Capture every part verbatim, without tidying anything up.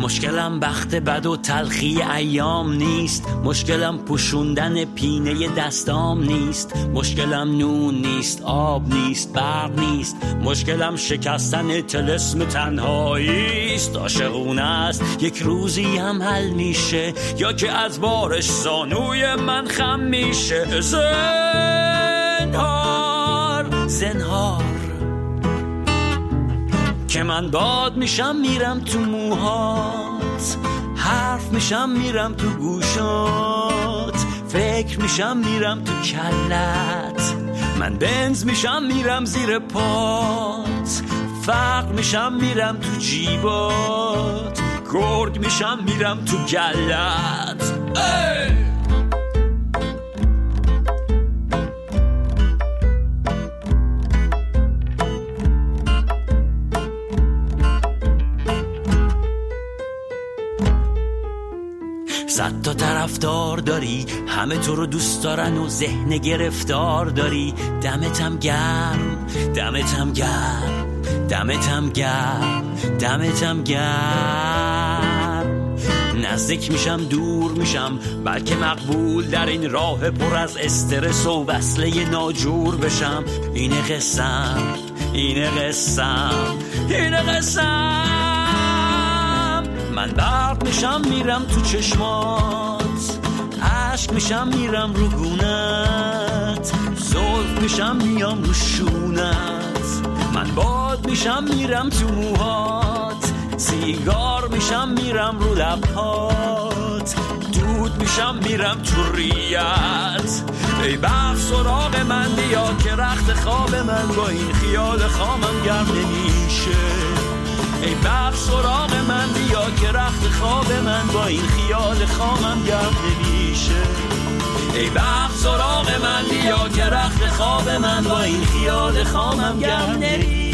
مشکلم بخت بد و تلخی ایام نیست، مشکلم پوشوندن پینه دستام نیست، مشکلم نون نیست، آب نیست، برق نیست، مشکلم شکستن طلسم تنهایی است. عاشقونه است یک روزی هم حل میشه، یا که از بارش زانوی من خم میشه. زنهار زنهار که من باد میشم میرم تو موهات، حرف میشم میرم تو گوشات، فکر میشم میرم تو کلت، من بنز میشم میرم زیر پات، فقر میشم میرم تو جیبات، گرگ میشم میرم تو گلت. ای! صد تا طرفدار داری، همه تو رو دوست دارن و ذهن گرفتار داری. دمتم گرم، دمتم گرم، دمتم گرم، دمتم گرم. نزدیک میشم دور میشم، بلکه مقبول در این راه پر از استرس و وصله ناجور بشم. اینه قسم، اینه قسم، اینه قسم. من برق میشم میرم تو چشمات، عشق میشم میرم رو گونت، زلف میشم میام رو شونت، من باد میشم میرم تو موهات، سیگار میشم میرم رو لبهات، دود میشم میرم تو ریت. ای بخت سراغ من بیا که رخت خواب من با این خیال خامم گرم نمیشه. ای بخت سراغ من بیا که رخت خواب من با این خیال خامم گرم نمیشه. ای بخت سراغ من بیا که رخت خواب من با این خیال خامم گرم نمیشه.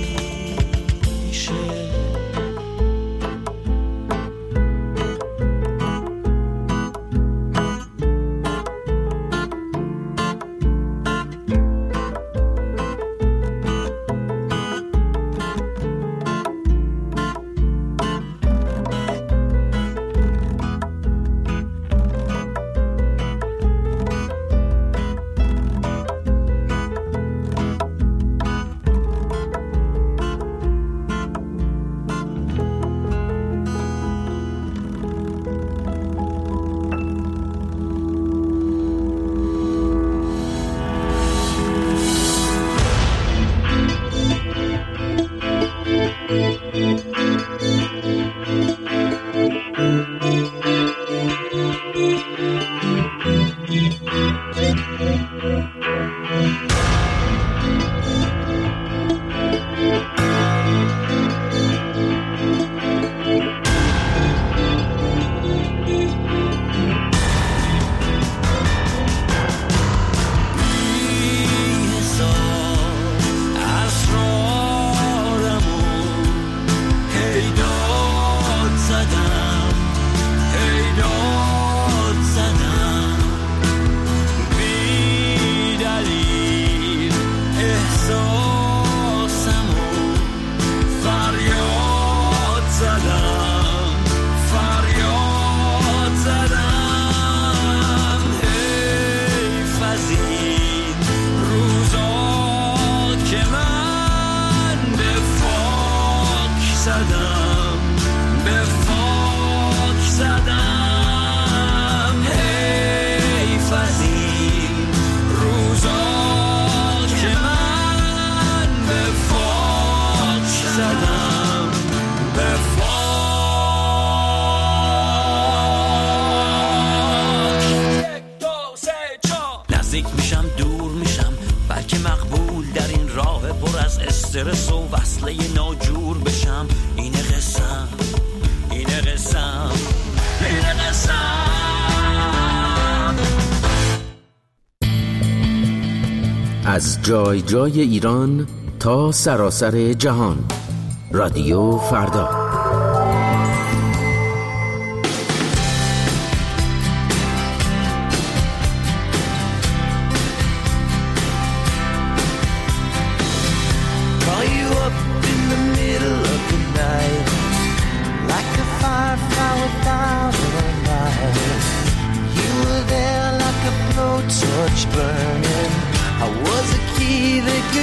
استرس و وصله ناجور بشم. اینه قسم، اینه قسم، اینه قسم. از جای جای ایران تا سراسر جهان، رادیو فردا. Like a fire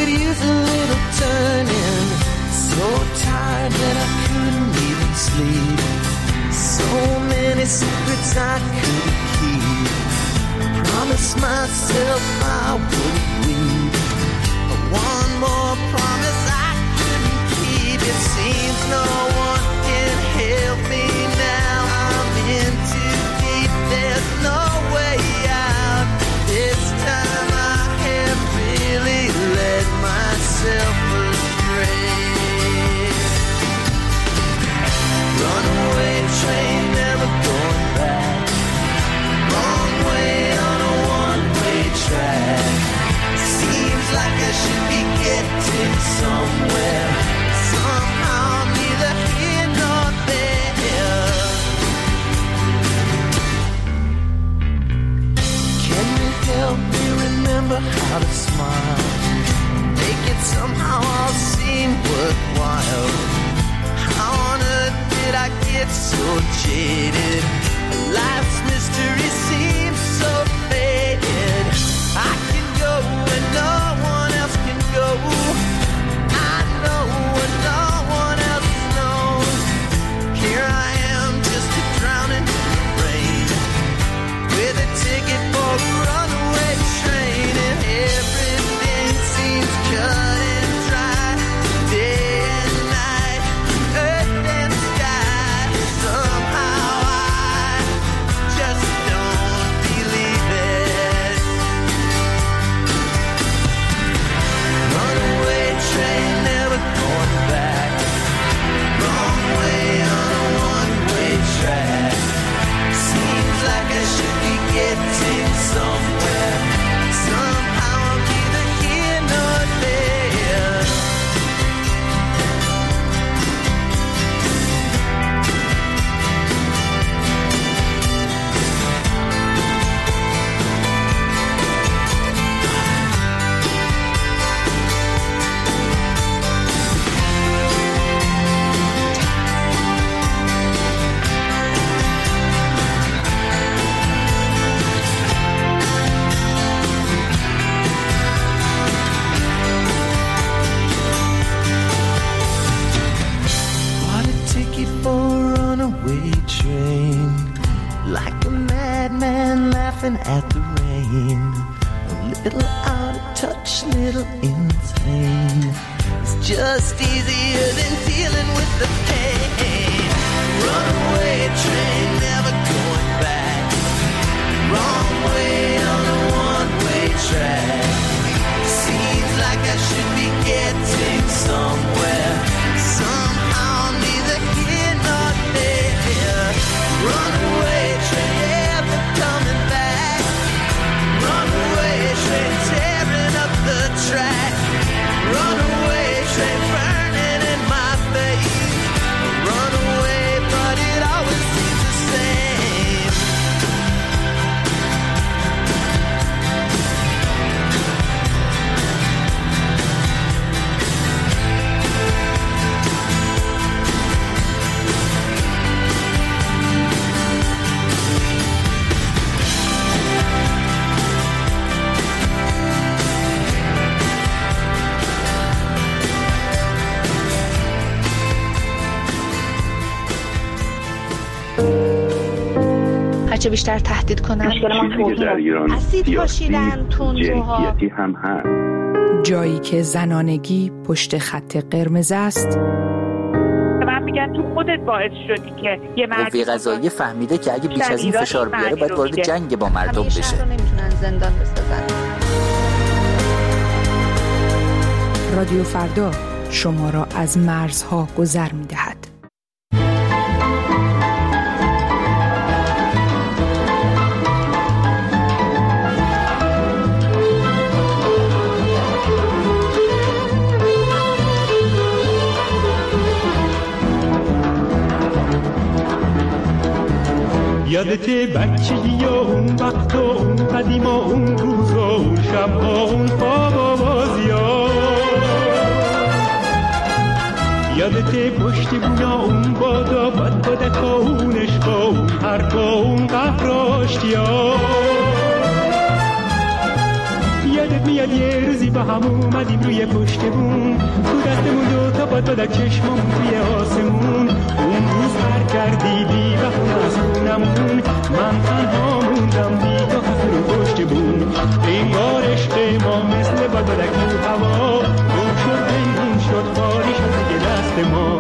could use a little turning. So tired that I couldn't even sleep. So many secrets I couldn't keep. Promised myself I wouldn't leave. But one more promise I couldn't keep. It seems no one can help me now. I'm in too deep, there's no way out. This time I have really led myself astray. Runaway train, never going back. Wrong way on a one-way track. Seems like I should be getting somewhere. Somehow neither here nor there. Can you help me remember how to smile? Make it somehow all seem worthwhile. How on earth did I get so jaded? Life's mystery seems so faded. I can go where no one else can go. I know what no one else knows. Here I am, just a drowning in the rain, with a ticket for a runaway train, and everything seems cut and dry. Day and night, earth and sky. Somehow I just don't believe it. Runaway train, never going back. Wrong way on a one-way track. Seems like I should be getting somewhere. Somehow I'm neither here nor there. Bought a ticket for a runaway train, like a madman laughing at the rain. A little out of touch, little insane. It's just easier than dealing with the pain. Runaway train, never going back. Wrong way on a one-way track. Seems like I should be getting somewhere. Somehow neither here nor there. Runaway train, never coming back. Runaway train, tearing up the track. Runaway train, burning in my face. Runaway, but it always seems the same. هرچه بیشتر تهدید کنن چیزی که در ایران اسید پاشیدن تندروها، جنسیتی هم هست. جایی که زنانگی پشت خط قرمز است. من میگن تو خودت باعث شدی که یه مردی قوه قضاییه فهمیده که اگه بیش از این فشار بیاره باید وارد جنگ با مردم بشه. همه شهر رو نمیتونن زندان بسازن. رادیو فردا شما را از مرزها گذر می‌دهد. یادته بچگی و اون وقت و اون قدیم و اون روز و اون شب و اون خواب و بازی ها. یادته پشت بونا اون بادا باد بادک و اون عشق و اون حرف و اون قهر و اشتیا. یادت میاد یه روزی با هم اومدیم روی پشت بوم، تو دستمون دو تا باد داد چشممون توی آسمون. اون روز پر کردی بی بهونه از خونمون، من تنها موندم بی تو خط رو پشت بوم. انگار عشق ما مثل بادک تو هوا، گم شد پنهون شد خالی شد دیگه دست ما.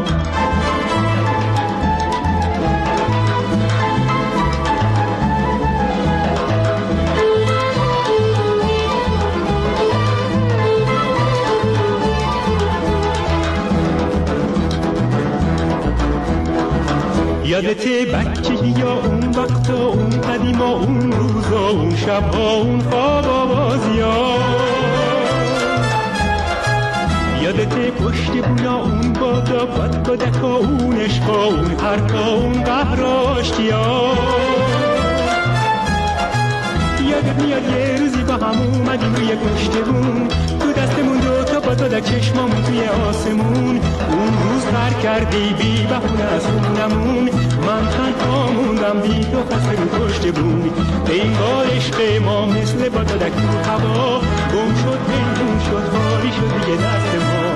یادته بچگی یا اون وقتا، اون قدیما، اون روزا، اون شبها، اون خوابا بازیا؟ یادته پشت بونا اون بادا باد بادکا، اون عشقا، اون حرفا، اون قهر آشتیا؟ یادت میاد یه روزی با هم اومدیم روی پشت بوم، تو دستمون دو تا باد داد چشمامون توی آسمون. اون روز پر کردی بی بهونه از خونمون، من تنها موندم بی تو خسته رو پشت بوم. انگار عشق ما مثل باد دادک تو هوا، گم شد پنهون شد خالی شد دیگه دست ما.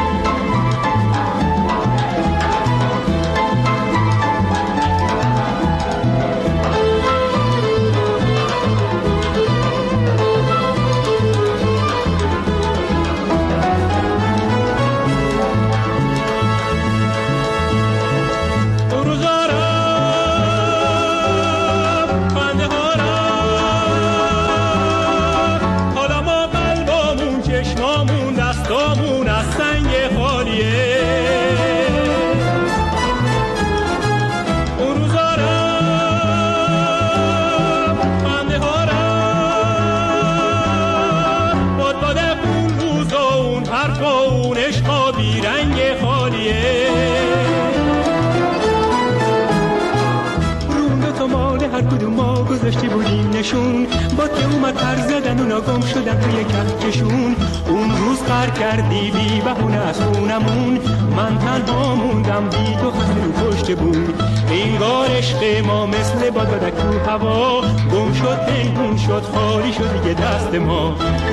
گذاشتی بودیم نشون، با که اومد پر زدن اونا گم شدن توی کهکشون. اون روز قر کردی بی بهونه از خونمون، من تنها موندم بی تو خسته رو پشت بوم. انگار عشق ما مثل باد بادک تو هوا، گم شد پنهون شد خالی شد دیگه دست ما.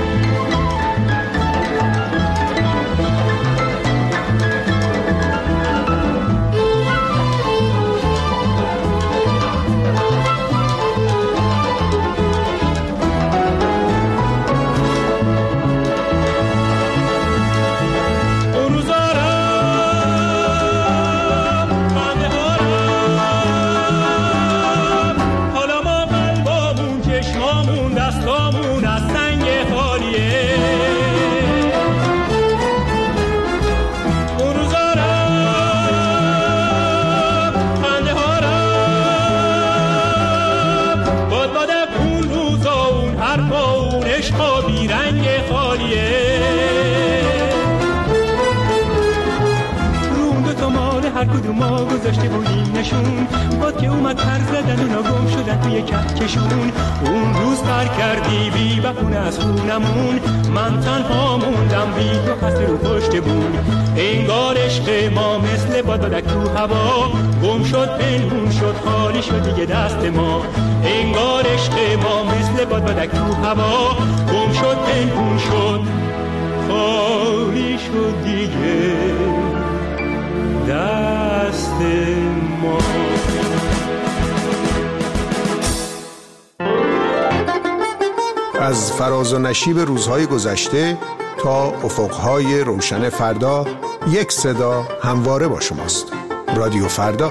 ما گذاشته بودیم نشون، باد که اومد پر زدن اونا گم شدن توی کهکشون. اون روز پر کردی بی بهونه از خونمون، من تنها موندم بی تو خسته رو پشت بوم. انگار عشق ما مثل باد بادک تو هوا، گم شد پنهون شد خالی شد دیگه دست ما. انگار عشق ما مثل باد بادک تو هوا، گم شد پنهون شد خالی شد دیگه دست ما. از فراز و نشیب روزهای گذشته تا افقهای روشن فردا، یک صدا همواره با شماست. رادیو فردا.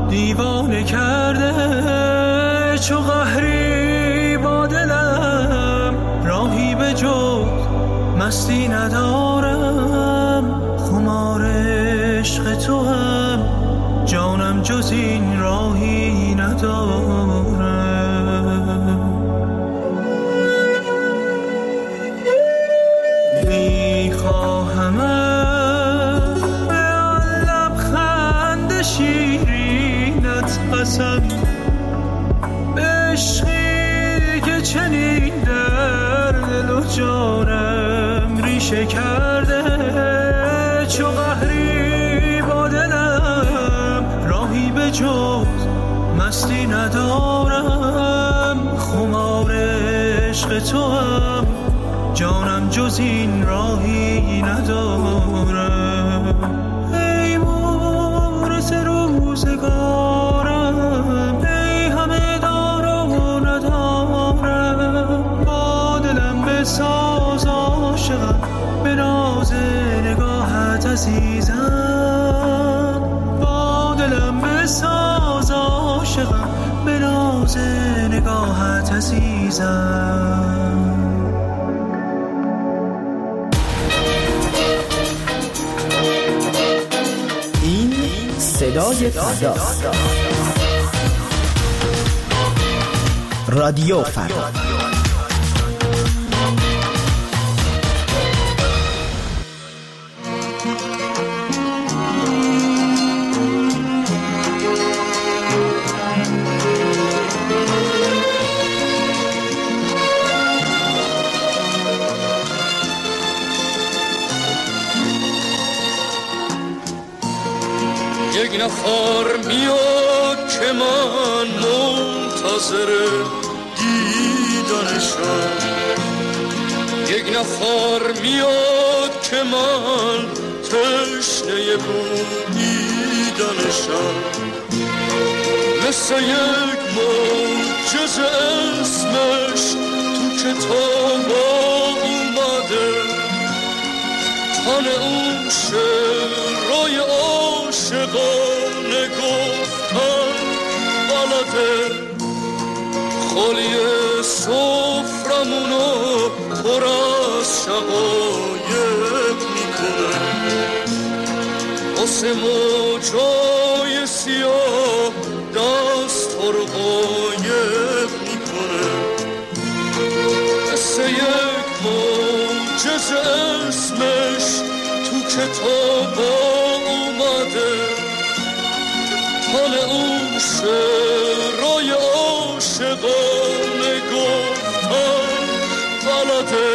دیوانه کرده چو قهری با دلم، راهی به جز مستی ندارم، خمار عشق تو هم جانم جز این راهی ندارم. میخواهمم به آن لبخند شیرینت قسم، به عشقی که چنین در دل و جانم ریشه کرده، چو قهری با دلم راهی به جز مستی ندارم، خمار عشق تو هم جانم جز این راهی ندارم. ای مورث روزگارم، ای همه دار و ندارم، با دلم بساز عاشقم، به ناز نگاهت عزیزم، با دلم بساز عاشقم، به ناز نگاهت عزیزم. صدای فردا، رادیو فردا. یک نفر میاد که من منتظر دیدنشم، یک نفر میاد که من تشنه بودیدنشم، مثل یک معجزه اسمش تو کتاب اومده، تن اون شعرهای عاشقانه گفتن بلده، خالی سفرمونو پر از شقایق میکنه، واسه موجای سیاه دست رو قایق میکنه، مثل یک معجزه اسمش تو کتاب اومده، حال اون شعرهای عاشقانه گفتن بلده.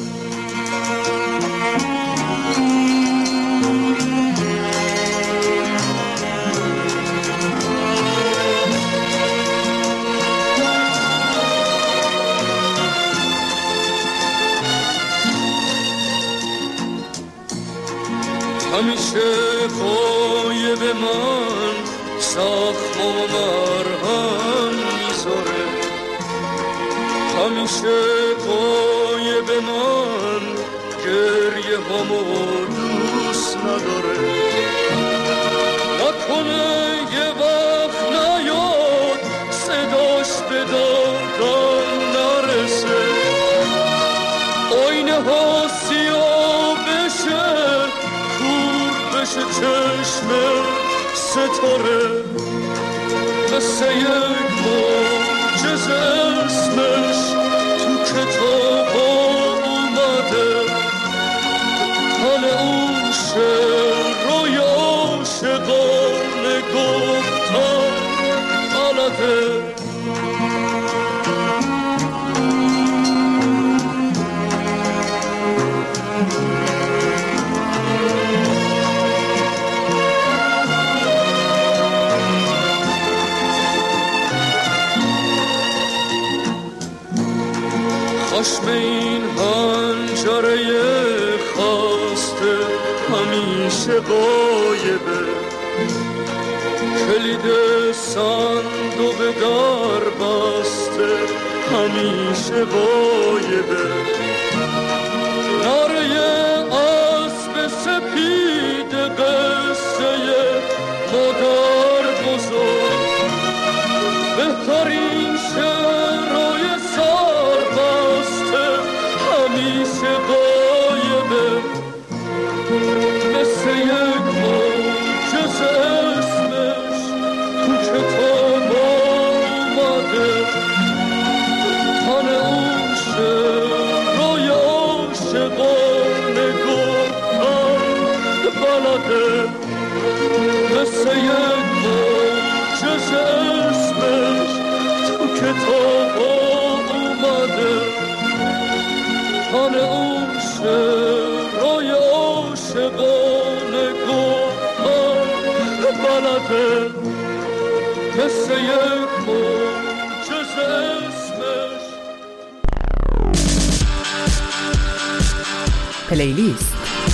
همیشه قایب من زخم و مرهم میذاره، همیشه قایب من گریه همو دوست نداره، نکنه یه وقت نیاد صداش به دادم نرسه، آینه ها سیاه بشه بشه چشم ستاره، مثل یک معجزه اسمش تو کتاب اومده، حال اون شعرهای عاشقانه گفتن بلده. خشم این حنجره خواسته همیشه غایبه، کلید صندوق در بسته همیشه غایبه، نره اسب سپید قصه مادر بزرگ چطور این شعرهای سار بسته همیشه غایبه مثل یک معجزه اسمش تو کتاب اومده تن اون شعرهای عاشقانه گفتن بلده مثل یک معجزه اسمش تو کتاب اومده تن اون شعرهای عاشقانه گفتن بلده مثل یک معجزه اسمش. پلیلیست.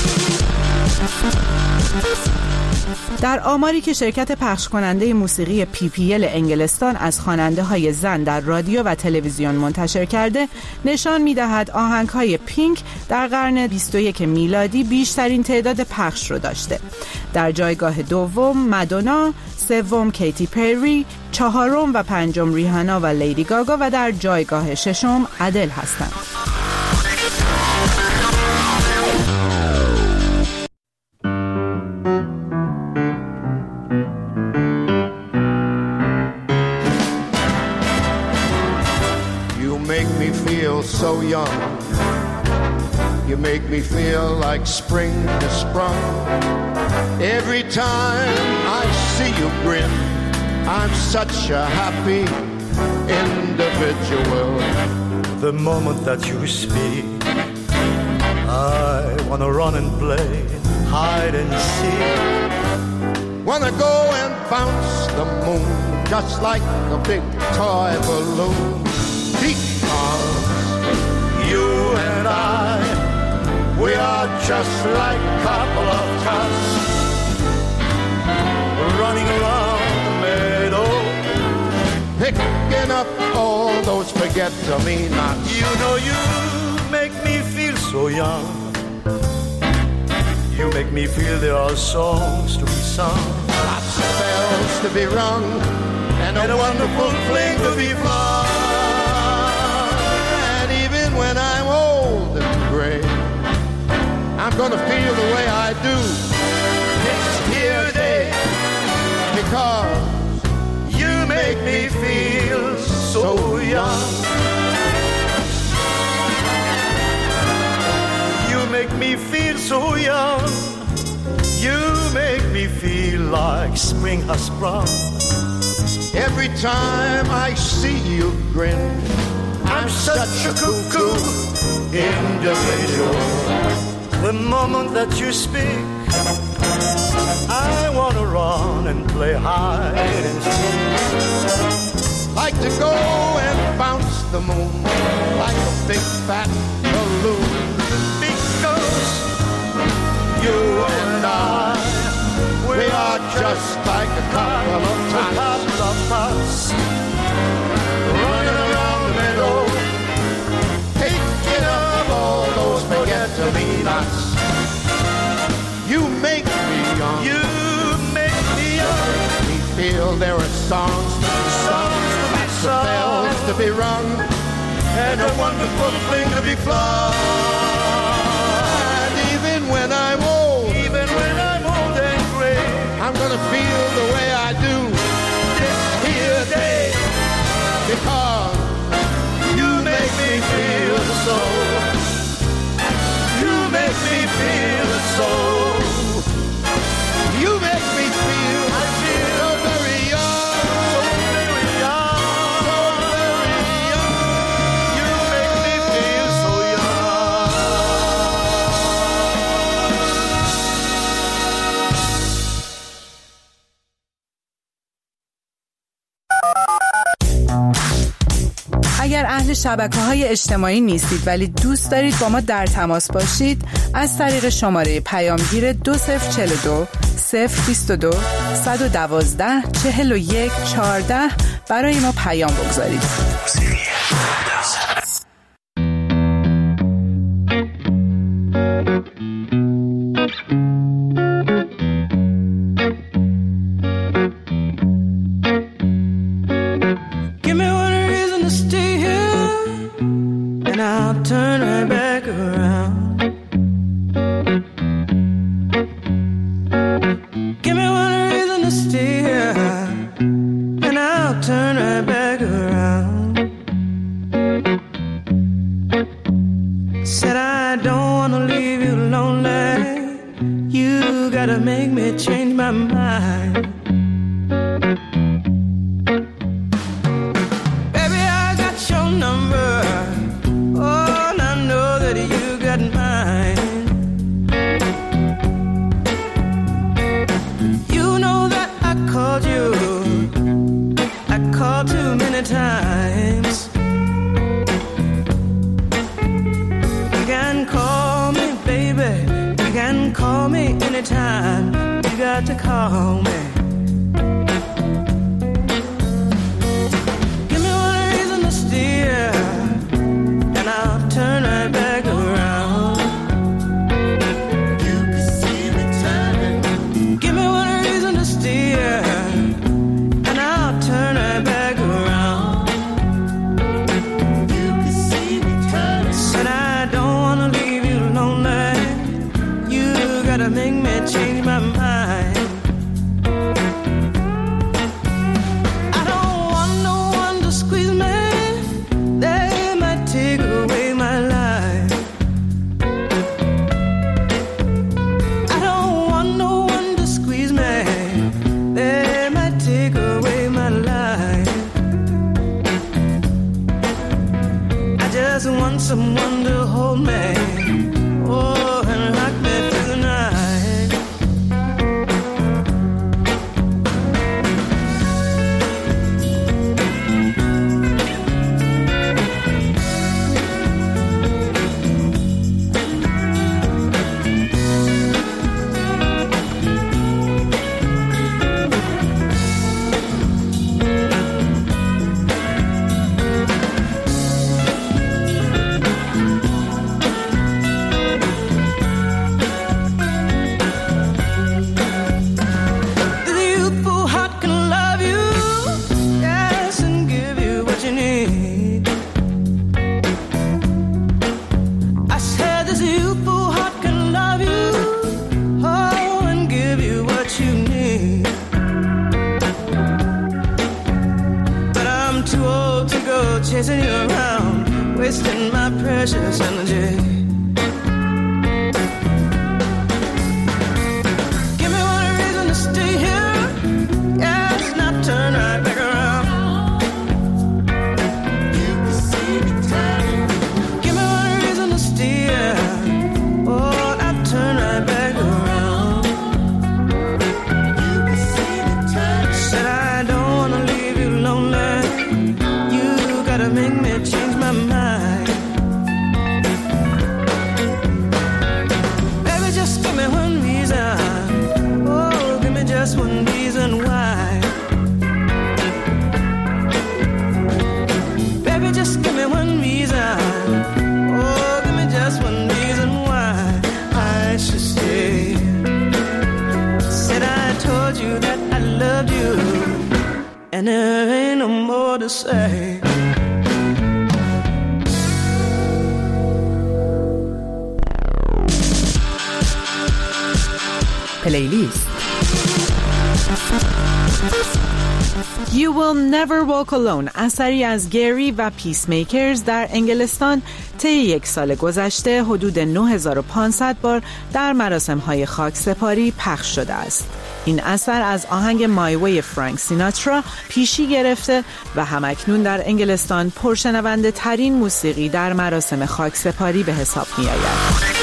در آماری که شرکت پخش کننده موسیقی پی پی ال انگلستان از خواننده های زن در رادیو و تلویزیون منتشر کرده نشان می‌دهد آهنگ‌های پینک در قرن بیست و یک میلادی بیشترین تعداد پخش رو داشته. در جایگاه دوم مادونا، سوم کیتی پری، چهارم و پنجم ریهانا و لیدی گاگا و در جایگاه ششم ادل هستند. So young, you make me feel like spring has sprung. Every time I see you grin, I'm such a happy individual. The moment that you speak, I wanna run and play hide and seek. Wanna go and bounce the moon just like a big toy balloon. Because you and I, we are just like a couple of tots running around the meadow, picking up all those forget-me-nots. You know you make me feel so young. You make me feel there are songs to be sung, lots of bells to be rung, and a, and a wonderful fling to be flung. When I'm old and gray, I'm gonna feel the way I do this here day, because you make me feel so young. You make me feel so young. You make me feel like spring has sprung. Every time I see you grin, I'm such a cuckoo individual. The moment that you speak, I wanna run and play hide and seek. Like to go and bounce the moon like a big fat balloon. Because you and I, we are just like a couple of tots running around the meadow, picking up all those forget-me-nots. You make me young. You make me young. Make me feel there are songs to be sung, lots of bells to be rung, and a wonderful thing to be flung. And even when I'm old, even when I'm old and gray, I'm gonna feel the way I do this here day, because you make me feel so. You make me feel so. You make me feel, I feel so very young, so very young, so very young. You make me feel so young. اگر اهل شبکه‌های اجتماعی نیستید ولی دوست دارید با ما در تماس باشید، از طریق شماره پیامگیر دو صفر چهل و دو صفر بیست و دو صد و دوازده چهل و یک چهارده برای ما پیام بگذارید. Give to call me. Give me one reason to steer, and I'll turn right back around. You can see me turning. Give me one reason to steer, and I'll turn right back around. You can see me turning. Said I don't wanna leave you lonely. You gotta make me change my mind. I don't want no one to squeeze me. They might take away my life. I don't want no one to squeeze me. They might take away my life. I just want someone to hold me. Oh, and rock me through the night. The youthful heart can love you, yes, and give you what you need. I said this youthful heart can love you, oh, and give you what you need. But I'm too old to go chasing you around, wasting my precious energy. Give me one reason to stay here, yes, not turn right back around. You can see me turning. Give me one reason to steer, oh, not turn right back around. You can see me turning. Said I don't wanna leave you lonely. You gotta make me change my mind. Baby, just give me one reason. Oh, give me just one reason why. Baby, just give me one reason. Oh, give me just one reason why I should stay. Said I told you that I loved you, and there ain't no more to say. پلیلیست. You Will Never Walk Alone اثری از گری و پیس میکرز در انگلستان طی یک سال گذشته حدود نه هزار و پانصد بار در مراسم‌های خاکسپاری پخش شده است. این اثر از آهنگ My Way فرانک سیناترا پیشی گرفته و همکنون در انگلستان پرشنونده ترین موسیقی در مراسم خاکسپاری به حساب می آید.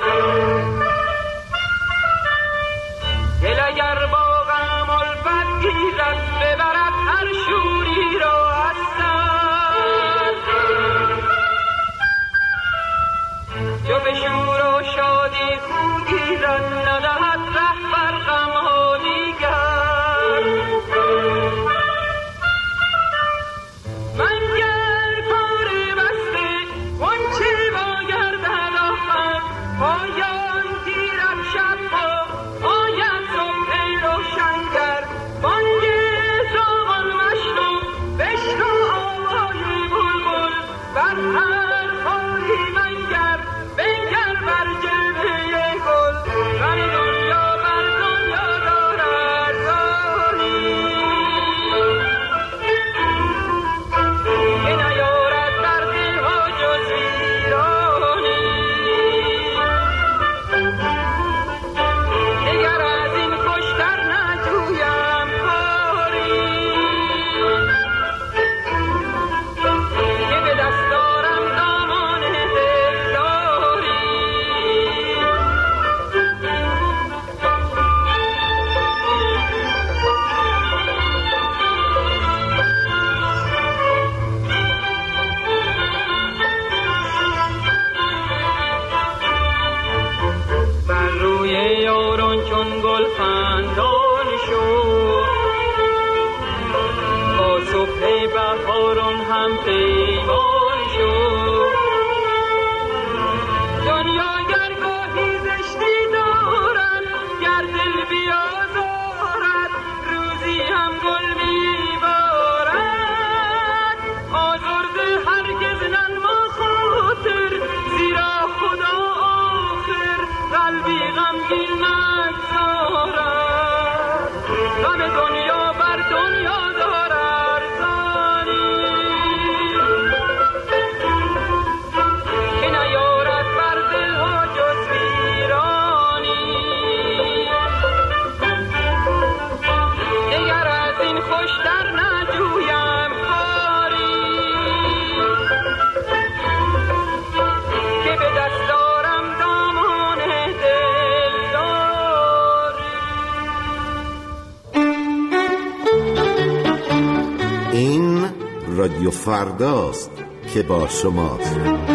اگر با غم الفت هم پیمان شد. دنیا گر گاهی زشتی دارد، گر دل بیازارد، روزی هم گل میبارد. آزرده هرگز ننما خاطر، زیرا خدا آخر قلبی غمگین نگذارد. غم دنیا بر دنیا دار ارزانی، که نیارد بر دلها جز ویرانی. دگر از این خوشتر نجویم کاری، که به دست دارم دامان دلداری. این رادیو فرداست که با شماست.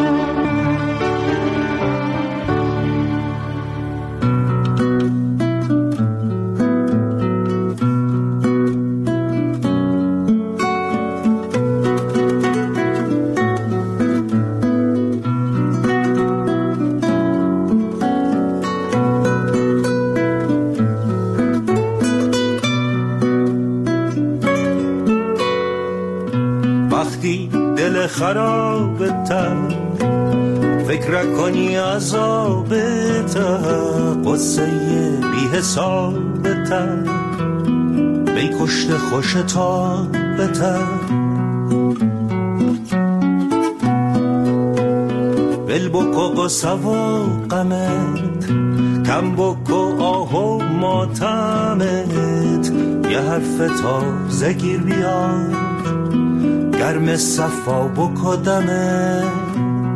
وقتی دل خرابتر فکر کنی عذابتر، قصه بی حسابتر، بی کشت خوشتابتر. بل بکو قصه و غمت، کم بکو آه و ماتمت. یه حرف تازه گیر بیار، گرم صفا بکو دمت.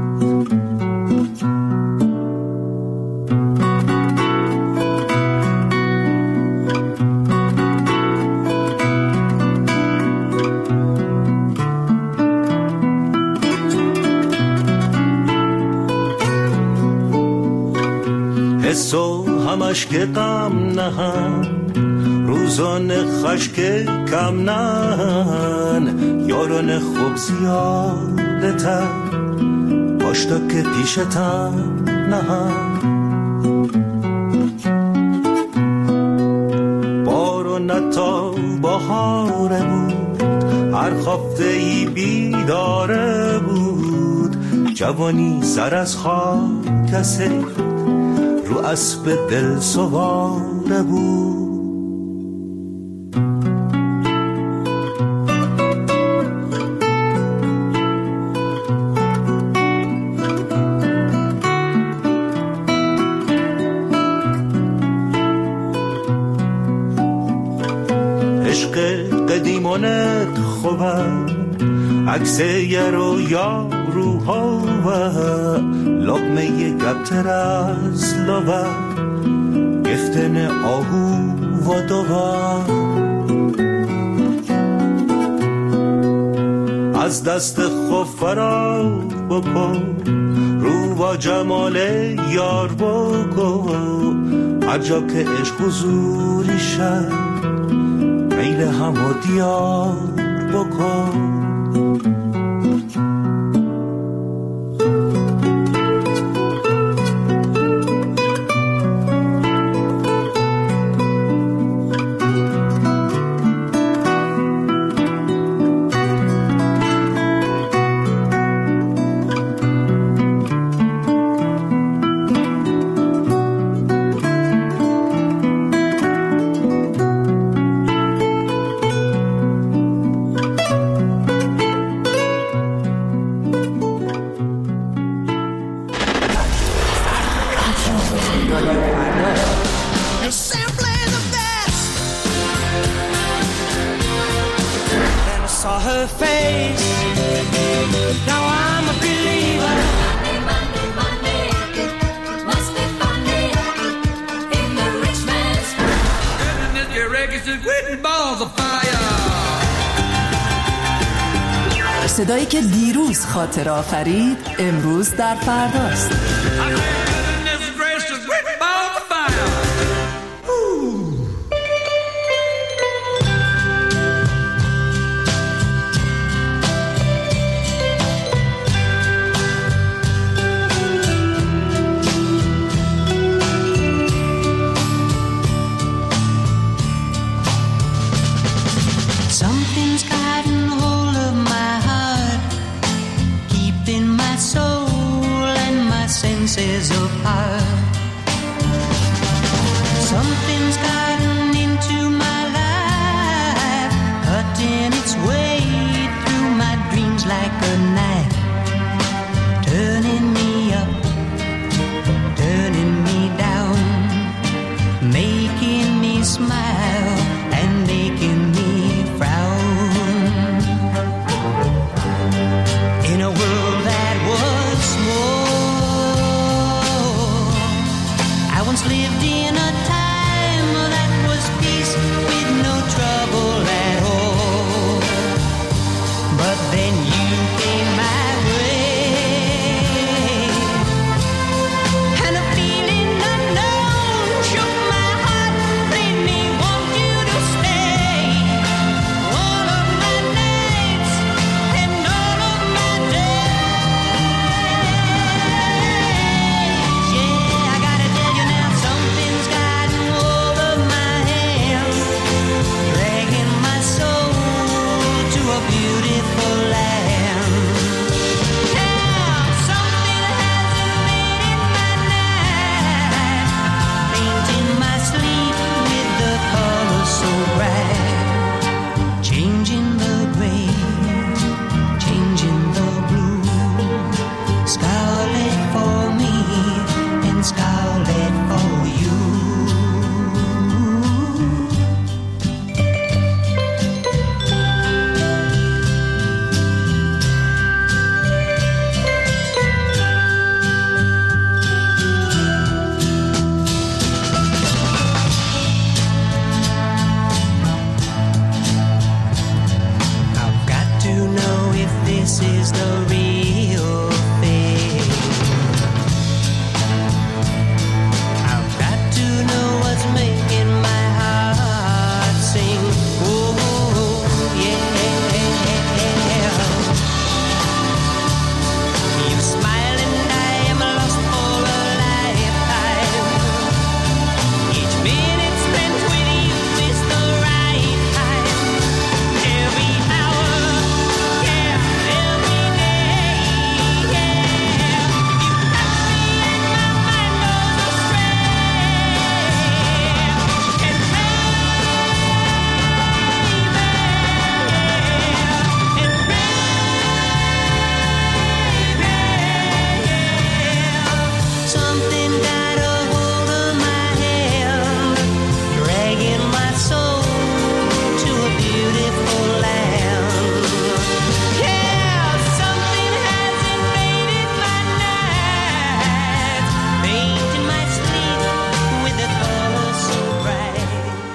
حسو همش که غم نهن، روزان خشک کم نهن. یاران خوب زیادتر، پاشتا که پیشتم نهن. بارو نتا بهاره بود، هر خفته ای بیداره بود. جوانی سر از خاک کسی، رو اسب دل سواره بود. عشق قدیمانت خوبه، عکس یه رویا روها و لقمه یه گبتر از لبه، گفتن آهو و دوه. از دست خوب فرا بکن، رو با جمال یار بکن. هر جا که عشق حضوری شد، میل همو دیار بکن. صدایی که دیروز خاطر آفرید امروز در فرداست. but then you came my way, and a feeling unknown shook my heart, made me want you to stay. All of my nights and all of my days. Yeah, I gotta tell you now, something's gotten hold of my hand, dragging my soul to a beautiful land. Now something has invaded my night, painting my sleep with the colors so bright, changing the gray, changing the blue, scarlet for me and scarlet for you. I've got to know if this is the real thing. I've got to know what's making my heart sing. Oh, yeah. You smile and I am lost for a lifetime. Each minute spent with you is the right time. Every hour, yeah, every day, yeah. You touch me and my mind goes astray. And something got a hold of my hand, dragging my soul to a beautiful land. Yeah, something has invaded my night, painting my sleep with the colors so bright.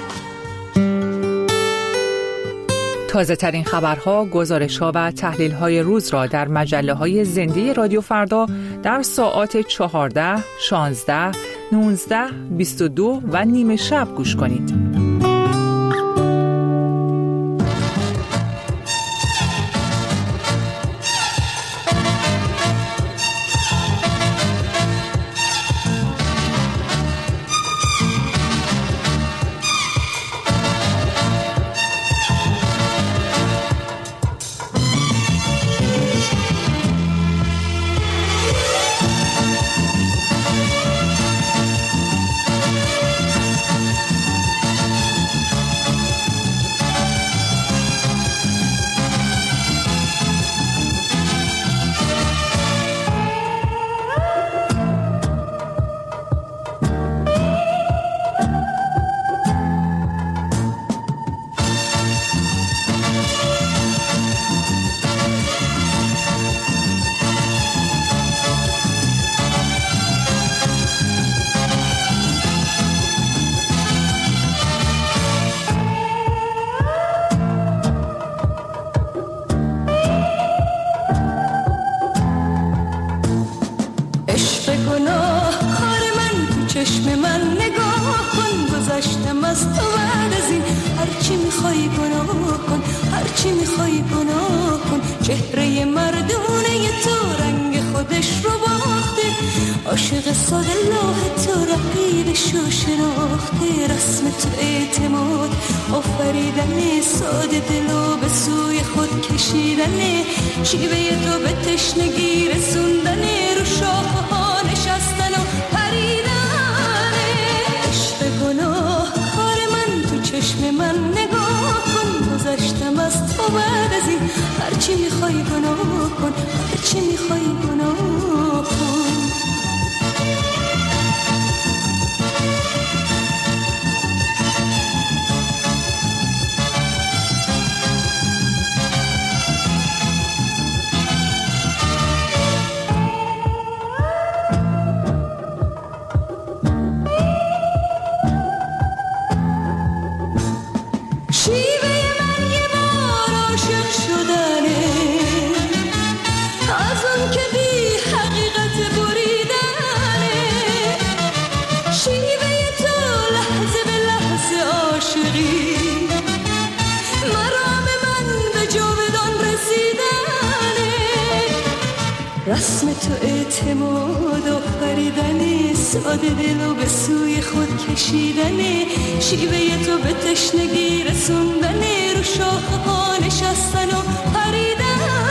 تازه ترین خبرها، گزارش‌ها و تحلیل‌های روز را در مجله‌های زنده رادیو فردا در ساعات چهارده، شانزده، نوزده، بیست و دو و نیمه شب گوش کنید. چشم من نگاه کن، گذشتم از تو بعد از این، هرچی میخوای گناه کن، هرچی میخوای گناه کن. چهره مردونه تو رنگ خودش رو باخته، عاشق ساده لاه تو رقیبش رو شناخته. رسم تو اعتماد آفریدن، ساده دلو به سوی خود کشیدنه، شیوه تو به تشنگی رسوندنه، رو شاخه ها نشستن و پریدنه. عشق گناه کار من، تو چشم من نگاه کن، گذشتم از تو بعد از این، هرچی میخوای گناه کن، هرچی میخوای گناه کن. شیوه من یه بار عاشق شدنه، رسم تو اعتماد آفریدنه، ساده دل و به سوی خود کشیدنه، شیوه تو به تشنگی رسوندنه، رو شاخه ها نشستن و پریدنه.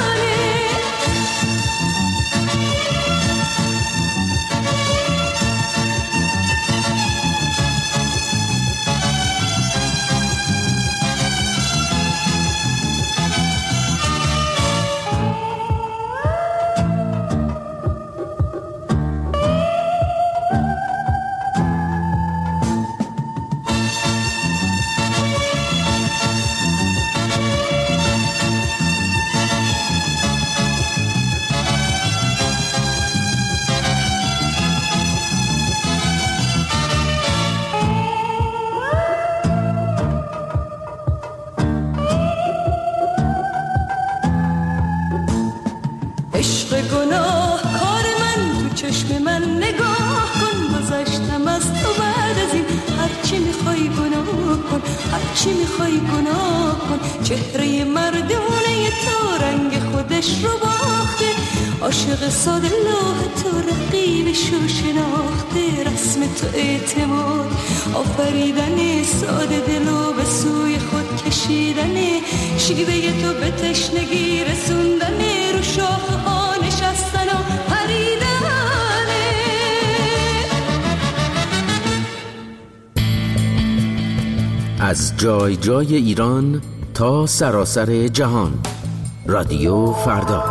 چی میخوای گناه کن، چهره مردونه تو رنگ خودش رو باخته، عاشق ساده لوح تو رقیبش رو شناخته، رسم تو اعتماد آفریدنه، ساده دلو به سوی خود کشیدنه، شیوه تو به تشنگی رسوندنه، رو شاخه ها نشستن و پریدنه. از جای جای ایران تا سراسر جهان، رادیو فردا.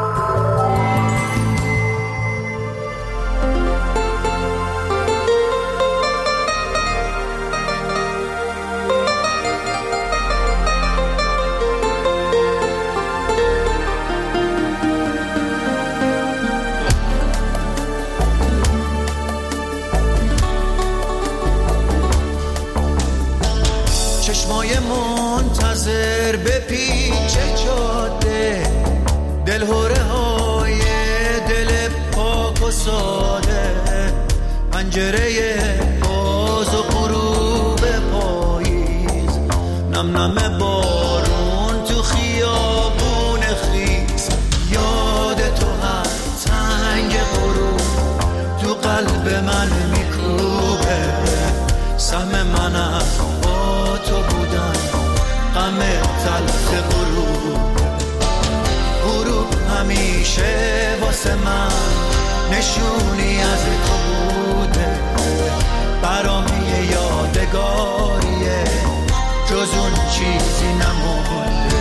چشمای منتظر به پیچ جاده، دلهوره های دل پاک و ساده، پنجره باز و غروب پاییز، نم نم بارون تو خیابون خیز، یاد تو هر تنگ غروب تو قلب من میکوبه، سهم منم تو بودن غم تلخ غروب، غروب همیشه واسه من نشونی از تو بوده، برام یه یادگاریه جز اون چیزی نمونده.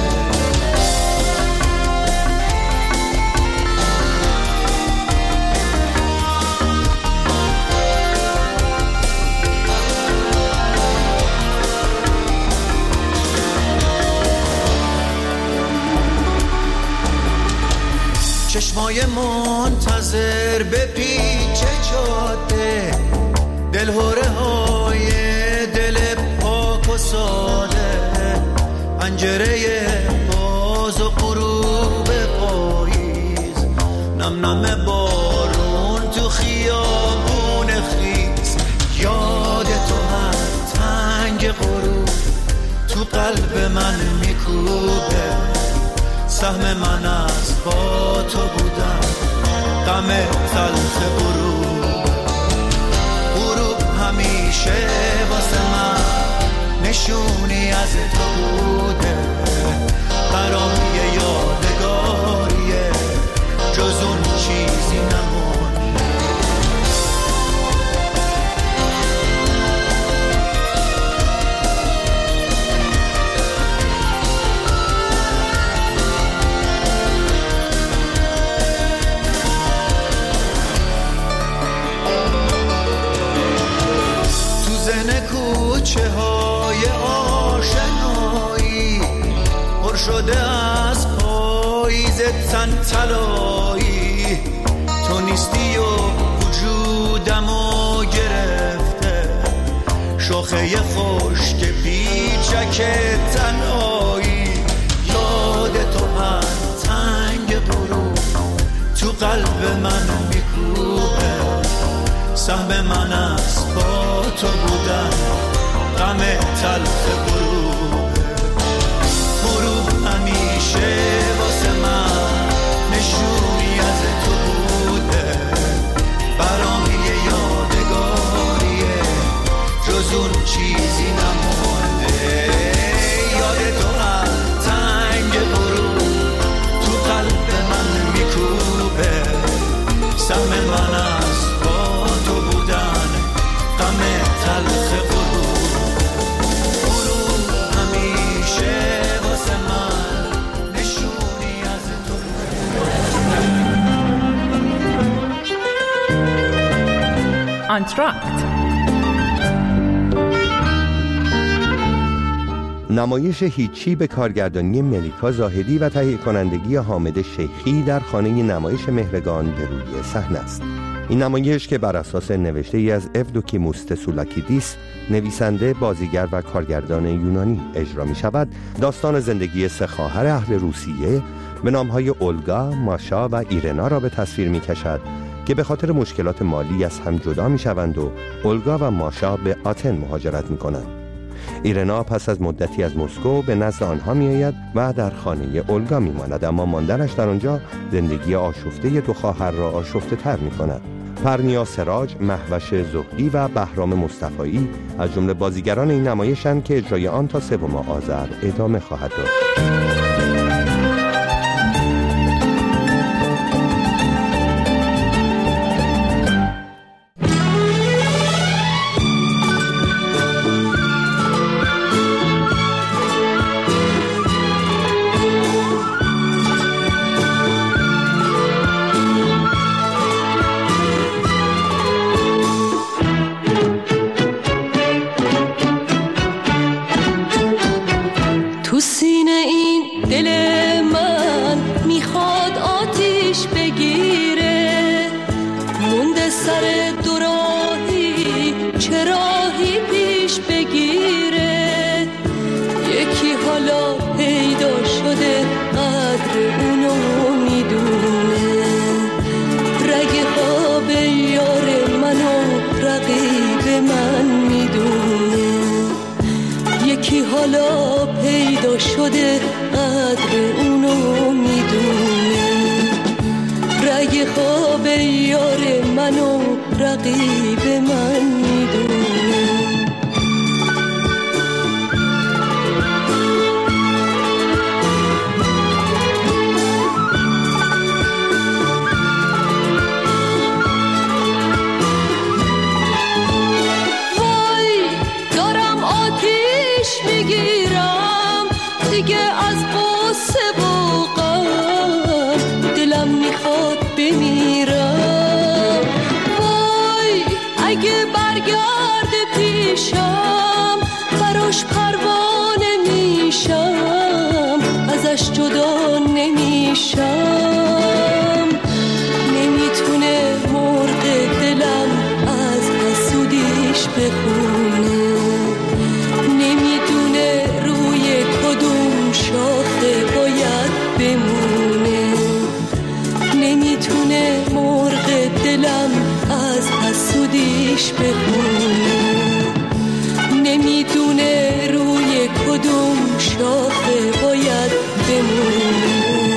چشمای منتظر به پیچ جاده، دلهوره های دل پاک و ساده، پنجره باز و غروب پاییز، نم نم بارون تو خیابون خیز، یاد تو هر تنگ غروب تو قلب من میکوبه، سهم من از با تو بودم غم تلخ غروب، غروب همیشه واسه من نشونی از تو بوده، برام یه یادگاریه جز اون چیزی نمونده. کوچه های آشنایی پر شده از پاییز تن طلایی، تو نیستی و وجودمو گرفته، شاخه خشک پیچک تنهایی، یاد تو هر تنگ غروب تو قلب من میکوبه، سهم من از با تو بودن غم تلخ غروب، غروب همیشه واسه من نشونی از تو بود، آنتراکت. نمایش هیچی به کارگردانی ملیکا زاهدی و تهیه کنندگی حامد شیخی در خانه نمایش مهرگان به روی صحنه است. این نمایش که بر اساس نوشته ای از اودوکیموس تسولاکیدیس، نویسنده، بازیگر و کارگردان یونانی اجرا می شود، داستان زندگی سه خواهر اهل روسیه به نامهای اولگا، ماشا و ایرنا را به تصویر می کشد که به خاطر مشکلات مالی از هم جدا می شوند و اولگا و ماشا به آتن مهاجرت می کنند. ایرنا پس از مدتی از مسکو به نزد آنها می آید و در خانه اولگا می ماند، اما ماندنش در آنجا زندگی آشفته دو خواهر را آشفته تر می کند. پرنیا سراج، مهوش زهدی و بهرام مصطفایی از جمله بازیگران این نمایشند که اجرای آن تا سوم آذر ادامه خواهد داشت. حالا پیدا شده قدر اونو میدونه، رگ خواب یار منو رقیب من میدونه. دیگه از قصه و غم دلم میخواد بمیرم. وای اگه برگرد پیشم براش پروانه میشم، ازش جدا نمیشم. نمیتونه مرغ دلم از حسودیش بخونه، نمیدونه روی کدوم شاخه باید بمونه. نمیتونه مرغ دلم از حسودیش بخونه، نمیدونه روی کدوم شاخه باید بمونه.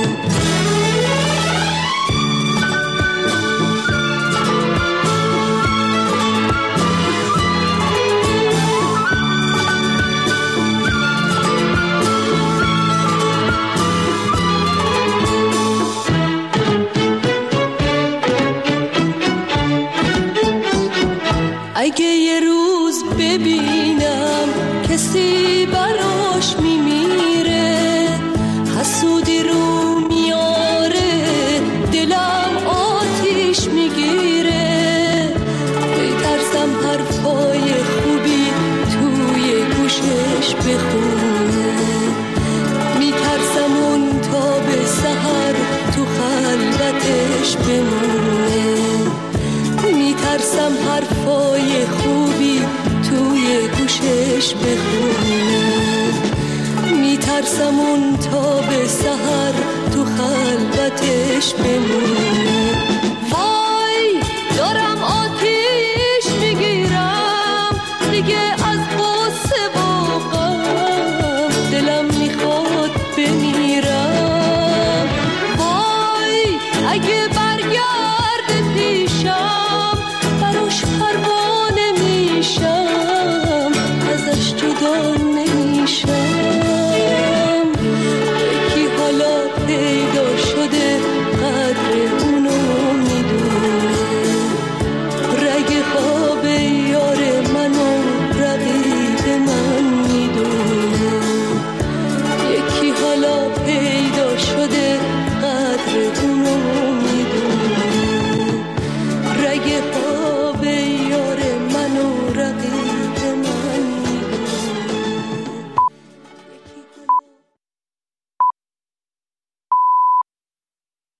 اگه یه روز ببینم کسی براش میمیره، حسودی رو میاره، دلم آتیش میگیره. میترسم حرفای خوبی توی گوشش بخونه، میترسم اون تا به سحر تو خلوتش بمونه. میترسم حرفای خوبی توی گوشش بخونه، میترسم اون تا به سحر تو خلوتش بمونه.